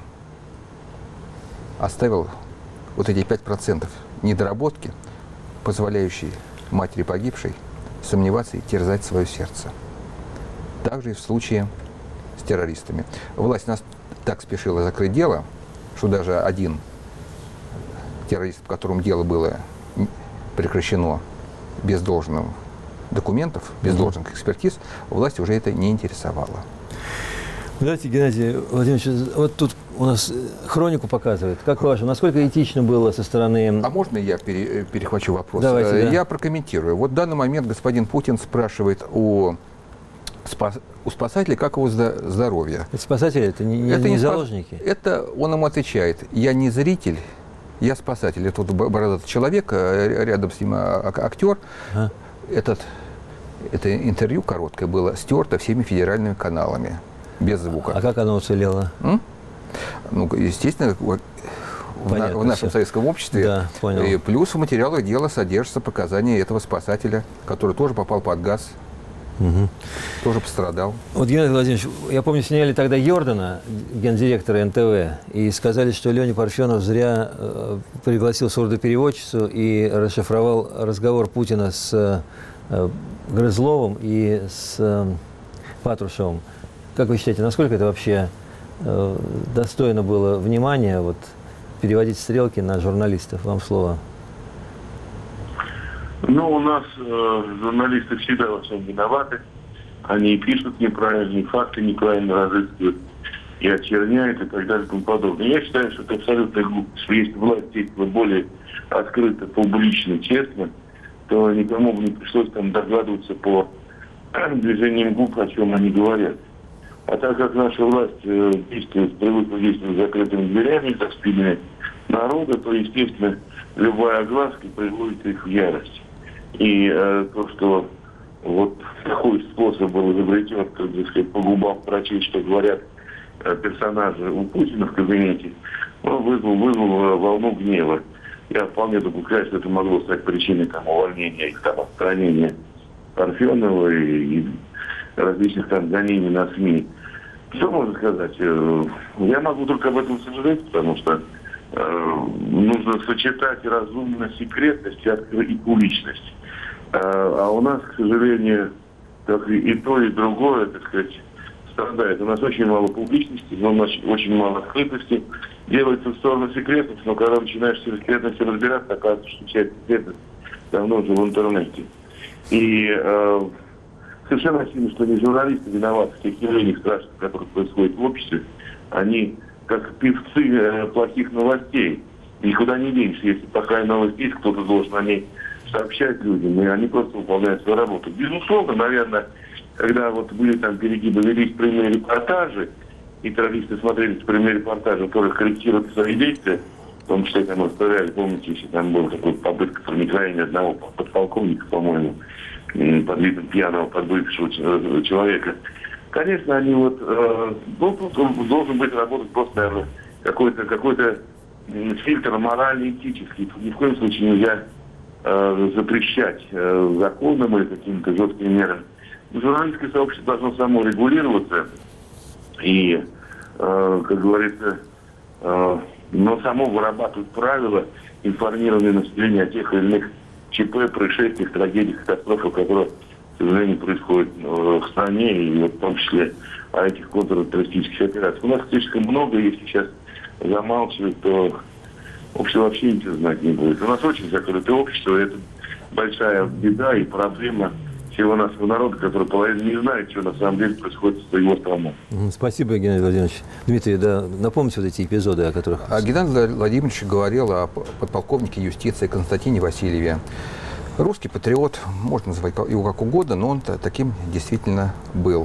оставил вот эти пять процентов недоработки, позволяющие матери погибшей сомневаться и терзать свое сердце? Также и в случае с террористами. Власть нас так спешила закрыть дело, что даже один террорист, по которому дело было прекращено без должных документов, без должных экспертиз, власть уже это не интересовало. Давайте, Геннадий Владимирович, вот тут у нас хронику показывает. Как ваше, насколько этично было со стороны... А можно я пере, перехвачу вопрос? Давайте, да. Я прокомментирую. Вот в данный момент господин Путин спрашивает о спас, у спасателей, как его здоровье. Это спасатели, это не, не, это не не заложники? Спас... Это он ему отвечает: я не зритель, я спасатель. Это вот бородатый человек, рядом с ним актер. А? Этот, это интервью короткое было стерто всеми федеральными каналами. Без звука. А как оно уцелело? М? Ну, естественно, в, Понятно, в нашем все. советском обществе. Да, понял. И плюс в материалах дела содержатся показания этого спасателя, который тоже попал под газ, угу. тоже пострадал. Вот, Геннадий Владимирович, я помню, сняли тогда Йордана, гендиректора эн тэ вэ, и сказали, что Леня Парфенов зря э, пригласил сурдопереводчицу и расшифровал разговор Путина с э, Грызловым и с э, Патрушевым. Как вы считаете, насколько это вообще э, достойно было внимания, вот, переводить стрелки на журналистов? Вам слово. Ну, у нас э, журналисты всегда во всем виноваты. Они пишут неправильно, факты неправильно разыскивают, и очерняют, и так далее, и тому подобное. Я считаю, что это абсолютно глупость. Если власть действовала более открыто, публично, честно, то никому бы не пришлось там догадываться по движениям губ, о чем они говорят. А так как наша власть э, действует, привыкла действовать закрытыми дверями, за спинами народа, то, естественно, любая огласка приводит их в ярость. И э, то, что вот такой способ был изобретен, как бы сказать, по губам прочесть, что говорят э, персонажи у Путина в кабинете, он вызвал, вызвал волну гнева. Я вполне допускаю, что это могло стать причиной там, увольнения их там отстранения Парфенова и, и различных там гонений на СМИ. Что можно сказать? Я могу только об этом сожалеть, потому что э, нужно сочетать разумную секретность и публичность. А, а у нас, к сожалению, так и, и то, и другое, так сказать, страдает. У нас очень мало публичности, но очень мало открытости. Делается в сторону секретности, но когда начинаешь с секретностью разбираться, оказывается, что часть секретности давно уже в интернете. И э, совершенно очевидно, что не журналисты виноваты в тех явлениях страшных, которые происходят в обществе. Они как певцы э, плохих новостей. Никуда не денешься. Если плохая новость есть, кто-то должен о ней сообщать людям, и они просто выполняют свою работу. Безусловно, наверное, когда вот были там перегибы, велись прямые репортажи, и террористы смотрели прямые репортажи, которые корректируют свои действия, в том числе там расстреляли, помните, если там была такая попытка проникновения одного подполковника, по-моему, под видом пьяного, подвыпившего человека. Конечно, они вот, э, ну, тут должен быть работать просто, наверное, какой-то, какой-то фильтр морально-этический. Тут ни в коем случае нельзя э, запрещать э, законом или какими-то жесткими мерами. Журналистское сообщество должно само регулироваться и, э, как говорится, э, но само вырабатывать правила, информирование населения о тех или иных ЧП, происшествиях, трагедиях, катастрофах, которые сожалению, происходит в стране, и вот в том числе о этих контртеррористических операциях. У нас слишком много, если сейчас замалчивать, то общество вообще ничего знать не будет. У нас очень закрытое общество, это большая беда и проблема всего нашего народа, который половина не знает, что на самом деле происходит с его страной. Спасибо, Геннадий Владимирович. Дмитрий, да, напомните вот эти эпизоды, о которых... А Геннадий Владимирович говорил о подполковнике юстиции Константине Васильеве. Русский патриот, можно называть его как угодно, но он таким действительно был.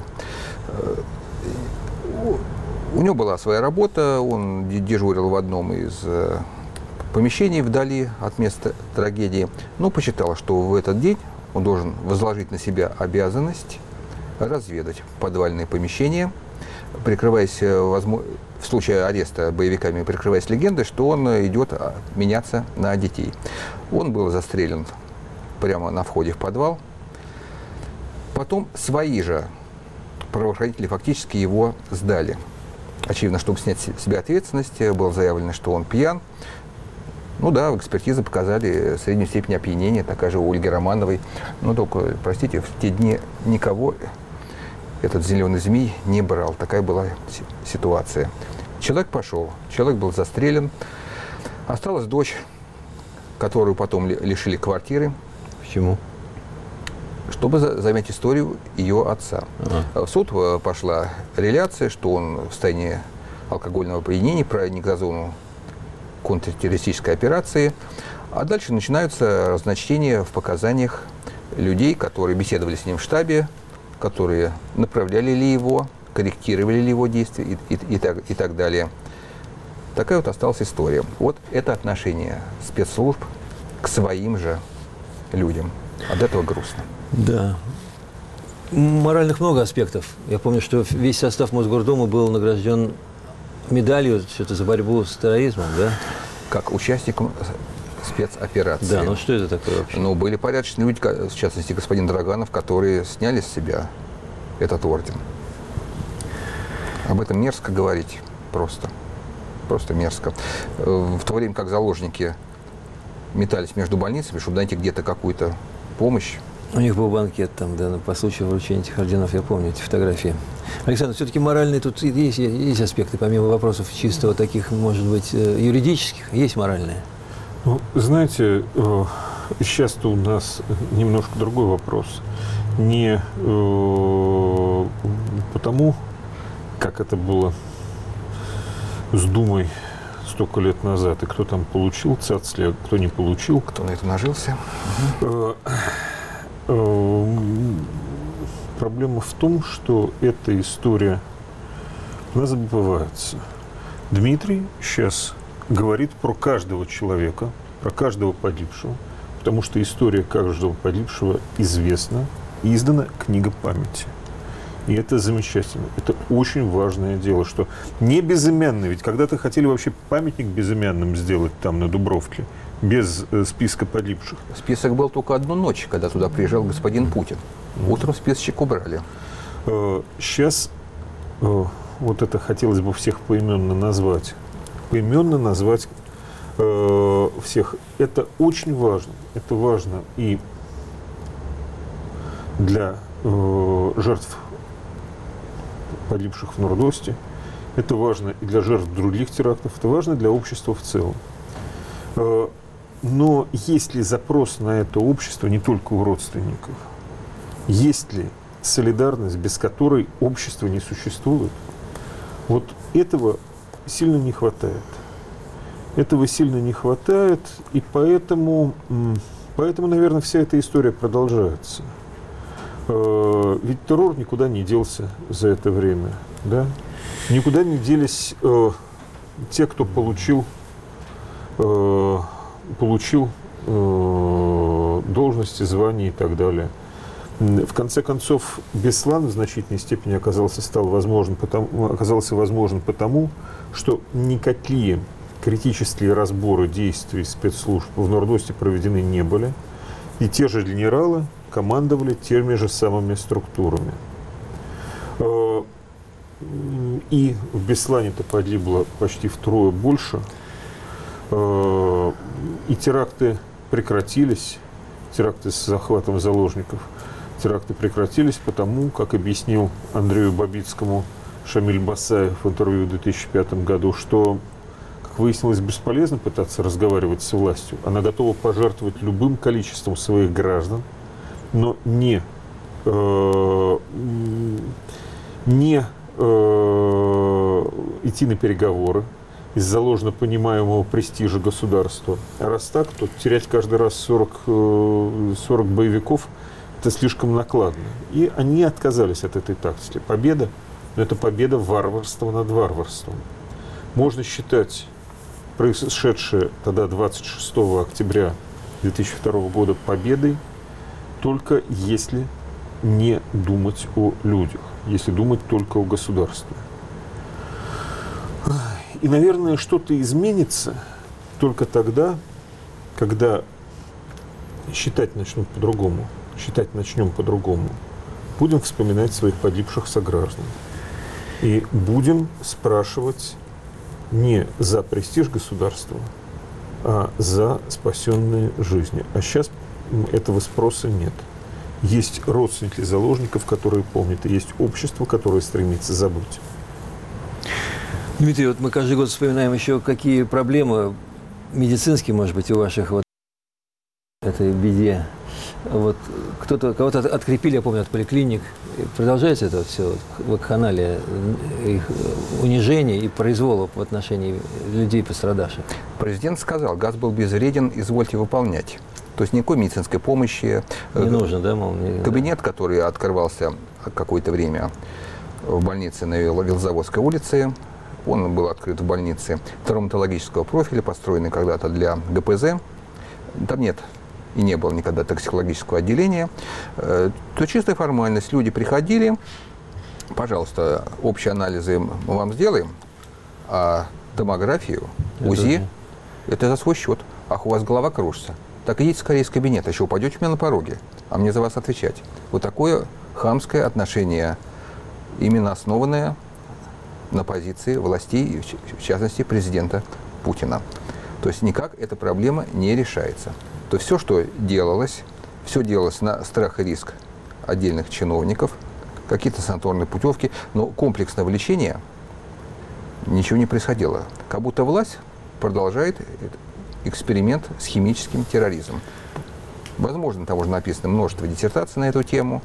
У него была своя работа, он дежурил в одном из помещений вдали от места трагедии, но посчитал, что в этот день он должен возложить на себя обязанность разведать подвальные помещения, прикрываясь, в случае ареста боевиками, прикрываясь легендой, что он идет меняться на детей. Он был застрелен прямо на входе в подвал. Потом свои же правоохранители фактически его сдали. Очевидно, чтобы снять с себя ответственность, было заявлено, что он пьян. Ну да, экспертизы показали среднюю степень опьянения, такая же у Ольги Романовой. Но только, простите, в те дни никого этот зеленый змей не брал. Такая была ситуация. Человек пошел, человек был застрелен. Осталась дочь, которую потом лишили квартиры. Почему? Чтобы замять историю ее отца. Ага. В суд пошла реляция, что он в состоянии алкогольного опьянения проник за зону контртеррористической операции. А дальше начинаются разночтения в показаниях людей, которые беседовали с ним в штабе, которые направляли ли его, корректировали ли его действия и, и, и, так, и так далее. Такая вот осталась история. Вот это отношение спецслужб к своим же людям. От этого грустно. Да. Моральных много аспектов. Я помню, что весь состав Мосгордумы был награжден медалью что-то за борьбу с терроризмом, да? Как участником спецоперации. Да, ну что это такое вообще? Ну, были порядочные люди, в частности, господин Драганов, которые сняли с себя этот орден. Об этом мерзко говорить просто. Просто мерзко. В то время как заложники метались между больницами, чтобы найти где-то какую-то помощь. У них был банкет там, да, по случаю вручения этих орденов, я помню эти фотографии. Александр, все-таки моральные тут есть, есть аспекты, помимо вопросов чисто таких, может быть, юридических, есть моральные? Ну, знаете, сейчас-то у нас немножко другой вопрос. Не э, потому, как это было с Думой столько лет назад, и кто там получил цацли, а кто не получил. Кто на это нажился. Э, э, проблема в том, что эта история, она забывается. Дмитрий сейчас говорит про каждого человека, про каждого погибшего, потому что история каждого погибшего известна, и издана книга памяти. И это замечательно. Это очень важное дело, что не безымянный. Ведь когда-то хотели вообще памятник безымянным сделать там, на Дубровке, без э, списка погибших. Список был только одну ночь, когда туда приезжал господин Путин. Утром списочек убрали. Э, сейчас э, вот это хотелось бы всех поименно назвать. Поименно назвать э, всех. Это очень важно. Это важно и для э, жертв, погибших в Нордосте. Это важно и для жертв других терактов. Это важно для общества в целом. Э, но есть ли запрос на это общество не только у родственников? Есть ли солидарность, без которой общество не существует? Вот этого сильно не хватает. Этого сильно не хватает, и поэтому, поэтому, наверное, вся эта история продолжается. Ведь террор никуда не делся за это время, да? Никуда не делись э, те, кто получил, э, получил э, должности, звания и так далее. В конце концов, Беслан в значительной степени оказался, стал возможен, потому, оказался возможен потому, что никакие критические разборы действий спецслужб в Нордосте проведены не были, и те же генералы командовали теми же самыми структурами. И в Беслане-то погибло почти втрое больше, и теракты прекратились, теракты с захватом заложников. Теракты прекратились потому, как объяснил Андрею Бабицкому Шамиль Басаев в интервью в две тысячи пятом году, что, как выяснилось, бесполезно пытаться разговаривать с властью. Она готова пожертвовать любым количеством своих граждан, но не, э, не э, идти на переговоры из-за ложно понимаемого престижа государства. А раз так, то терять каждый раз сорок, сорок боевиков – это слишком накладно. И они отказались от этой тактики. Победа – это победа варварства над варварством. Можно считать происшедшее тогда двадцать шестого октября две тысячи второго года победой, только если не думать о людях, если думать только о государстве. И, наверное, что-то изменится только тогда, когда считать начнут по-другому, считать начнем по-другому. Будем вспоминать своих погибших сограждан. И будем спрашивать не за престиж государства, а за спасенные жизни. А сейчас этого спроса нет. Есть родственники заложников, которые помнят, и есть общество, которое стремится забыть. Дмитрий, вот мы каждый год вспоминаем еще, какие проблемы медицинские, может быть, у ваших вот этой беде. Вот кто-то, кого-то открепили, я помню, от поликлиник. Продолжается это все вакханалия, их унижение и произвола в отношении людей пострадавших? Президент сказал, газ был безвреден, извольте выполнять. То есть никакой медицинской помощи. Не нужно, да, мол? Не, кабинет, который открывался какое-то время в больнице на Велозаводской улице, он был открыт в больнице травматологического профиля, построенный когда-то для гэ пэ зэ. Там нет и не было никогда токсикологического отделения. То чистая формальность. Люди приходили, пожалуйста, общие анализы мы вам сделаем, а томографию, УЗИ, это за свой счет. Ах, у вас голова кружится. Так идите скорее из кабинета, еще упадете у меня на пороге, а мне за вас отвечать. Вот такое хамское отношение, именно основанное на позиции властей, в частности, президента Путина. То есть никак эта проблема не решается. То есть все, что делалось, все делалось на страх и риск отдельных чиновников, какие-то санаторные путевки, но комплексного лечения ничего не происходило. Как будто власть продолжает эксперимент с химическим терроризмом. Возможно, там уже написано множество диссертаций на эту тему.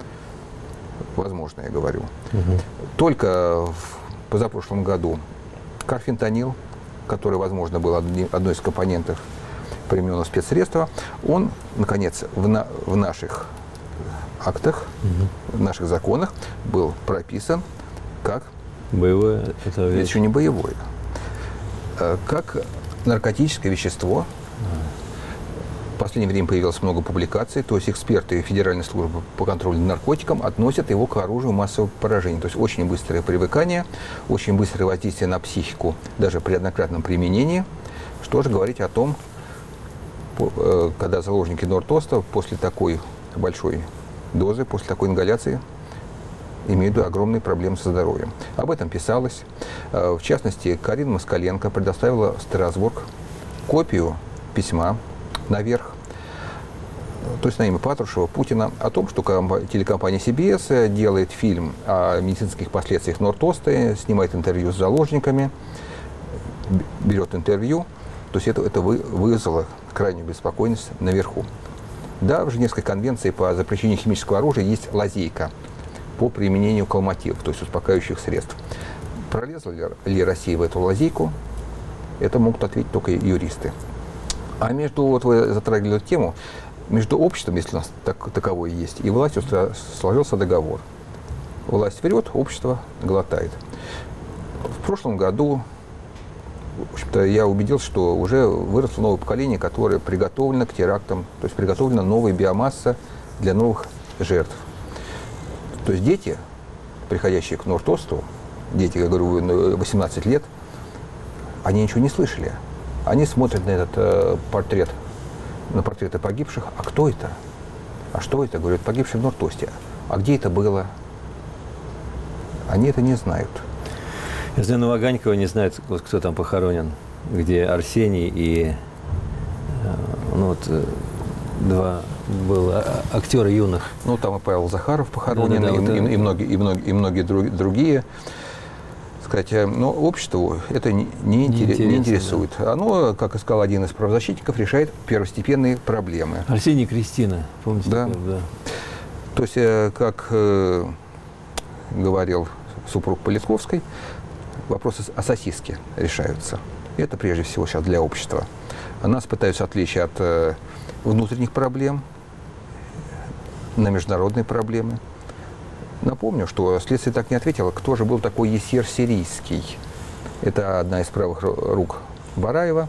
Возможно, я говорю. Угу. Только в позапрошлом году карфентанил, который, возможно, был одной из компонентов примененного спецсредства, он, наконец, в, на, в наших актах, угу. в наших законах был прописан как... Боевое? Это еще не боевое. Как наркотическое вещество. В последнее время появилось много публикаций, то есть эксперты Федеральной службы по контролю над наркотиком относят его к оружию массового поражения. То есть очень быстрое привыкание, очень быстрое воздействие на психику, даже при однократном применении. Что же говорить о том, когда заложники Норд-Оста после такой большой дозы, после такой ингаляции имеют огромные проблемы со здоровьем. Об этом писалось. В частности, Карина Москаленко предоставила в Страсбург копию письма наверх, то есть на имя Патрушева, Путина, о том, что телекомпания си би эс делает фильм о медицинских последствиях Норд-Оста, снимает интервью с заложниками, берет интервью. То есть это, это вызвало крайнюю беспокойность наверху. Да, в Женевской конвенции по запрещению химического оружия есть лазейка по применению калмативов, то есть успокаивающих средств. Пролезла ли, ли Россия в эту лазейку, это могут ответить только юристы. А между, вот вы затрагивали эту тему, между обществом, если у нас так, таковое есть, и властью сложился договор. Власть вперед, общество глотает. В прошлом году, в общем-то, я убедился, что уже выросло новое поколение, которое приготовлено к терактам, то есть приготовлена новая биомасса для новых жертв. То есть дети, приходящие к Норд-Осту, дети, я говорю, восемнадцать лет, они ничего не слышали. Они смотрят на этот э, портрет, на портреты погибших. А кто это? А что это? Говорят, погибшие в Норд-Осте. А где это было? Они это не знают. Я знаю, Новоганькова не знают, вот, кто там похоронен, где Арсений и ну, вот, два был, а, актеры юных. Ну, там и Павел Захаров похоронен, да, да, да, и, вот, и, да. и, многие, и, многие, и многие другие. Сказать, но обществу это не, не, интерес, не интересует. Да. Оно, как и сказал один из правозащитников, решает первостепенные проблемы. Арсений и Кристина, помните? Да. Такое, да. То есть, как э, говорил супруг Политковской, вопросы о сосиске решаются. И это прежде всего сейчас для общества. Нас пытаются отвлечь от э, внутренних проблем на международные проблемы. Напомню, что следствие так не ответило, кто же был такой Есер Сирийский. Это одна из правых рук Бараева.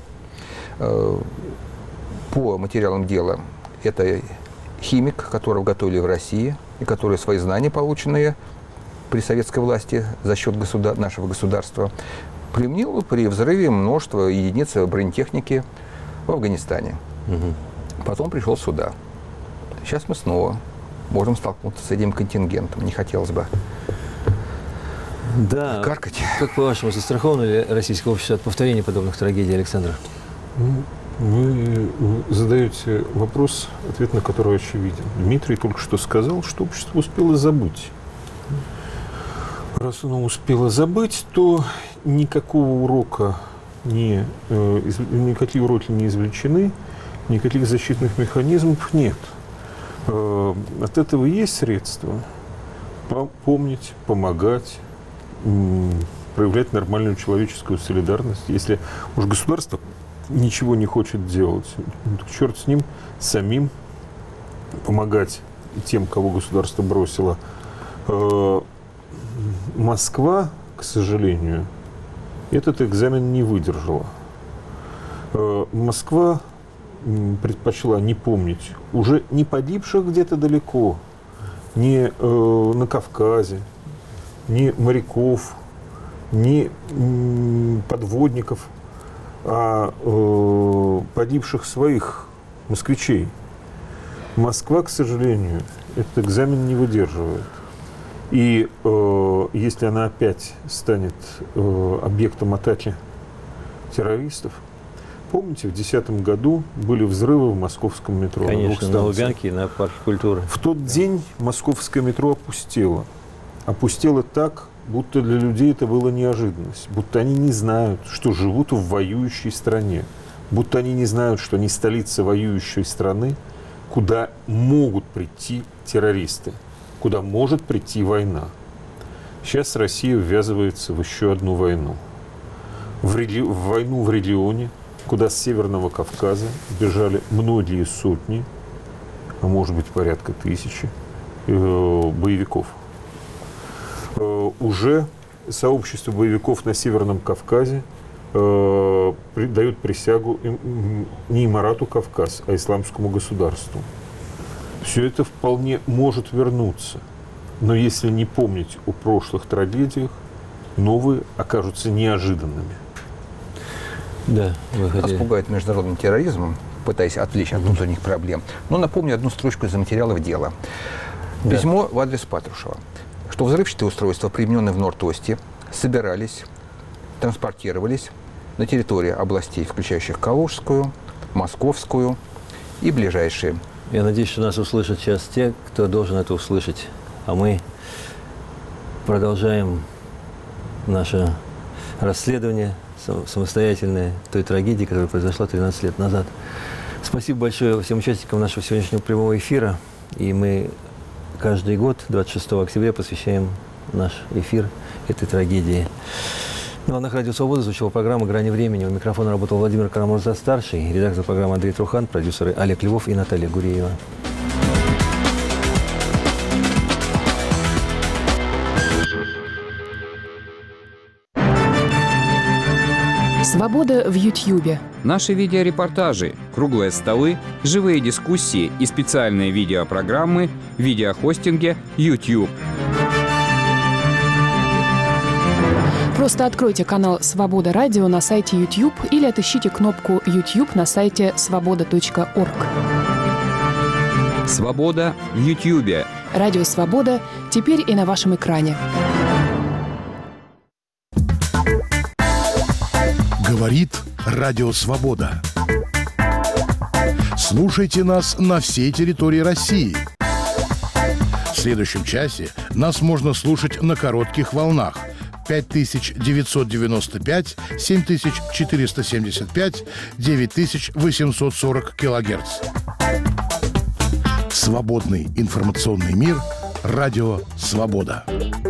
По материалам дела это химик, которого готовили в России, и который свои знания, полученные при советской власти за счет государ... нашего государства, применил при взрыве множества единиц бронетехники в Афганистане. Угу. Потом пришел сюда. Сейчас мы снова можем столкнуться с этим контингентом. Не хотелось бы да. каркать. Как по-вашему, застраховано ли российское общество от повторения подобных трагедий, Александр? Вы задаете вопрос, ответ на который очевиден. Дмитрий только что сказал, что общество успело забыть. Раз оно успело забыть, то никакого урока не, э, из, никакие уроки не извлечены, никаких защитных механизмов нет. Э, от этого есть средства помнить, помогать, м, проявлять нормальную человеческую солидарность. Если уж государство ничего не хочет делать, так черт с ним, самим помогать тем, кого государство бросило. Э, Москва, к сожалению, этот экзамен не выдержала. Москва предпочла не помнить уже не погибших где-то далеко, не э, на Кавказе, не моряков, не м, подводников, а э, погибших своих москвичей. Москва, к сожалению, этот экзамен не выдерживает. И э, если она опять станет э, объектом атаки террористов, помните, в две тысячи десятом году были взрывы в московском метро. Конечно, на, на Лубянке и на Парке культуры. В тот день московское метро опустело. Опустело так, будто для людей это была неожиданность. Будто они не знают, что живут в воюющей стране. Будто они не знают, что они столица воюющей страны, куда могут прийти террористы, куда может прийти война. Сейчас Россия ввязывается в еще одну войну. В, реги... в войну в регионе, куда с Северного Кавказа бежали многие сотни, а может быть порядка тысячи э, боевиков. Э, уже сообщество боевиков на Северном Кавказе э, при... дают присягу им, не Имарату Кавказ, а исламскому государству. Все это вполне может вернуться. Но если не помнить о прошлых трагедиях, новые окажутся неожиданными. Да, вы хотели. Нас пугает международным терроризмом, пытаясь отвлечь от внутренних проблем. Но напомню одну строчку из материалов дела. Да. Письмо в адрес Патрушева, что взрывчатые устройства, примененные в Норд-Осте, собирались, транспортировались на территории областей, включающих Калужскую, Московскую и ближайшие. Я надеюсь, что нас услышат сейчас те, кто должен это услышать. А мы продолжаем наше расследование самостоятельное той трагедии, которая произошла тринадцать лет назад. Спасибо большое всем участникам нашего сегодняшнего прямого эфира. И мы каждый год, двадцать шестого октября, посвящаем наш эфир этой трагедии. На волнах Радио Свобода звучала программа «Грани времени». У микрофона работал Владимир Карамурза-старший, редактор программы Андрей Трухан, продюсеры Олег Львов и Наталья Гуреева. Свобода в Ютьюбе. Наши видеорепортажи, круглые столы, живые дискуссии и специальные видеопрограммы в видеохостинге YouTube. Просто откройте канал «Свобода Радио» на сайте YouTube или отыщите кнопку YouTube на сайте свобода точка орг. Свобода в Ютьюбе. Радио «Свобода» теперь и на вашем экране. Говорит Радио Свобода. Слушайте нас на всей территории России. В следующем часе нас можно слушать на коротких волнах пять тысяч девятьсот девяносто пять, семь тысяч четыреста семьдесят пять, девять тысяч восемьсот сорок килогерц. Свободный информационный мир. Радио «Свобода».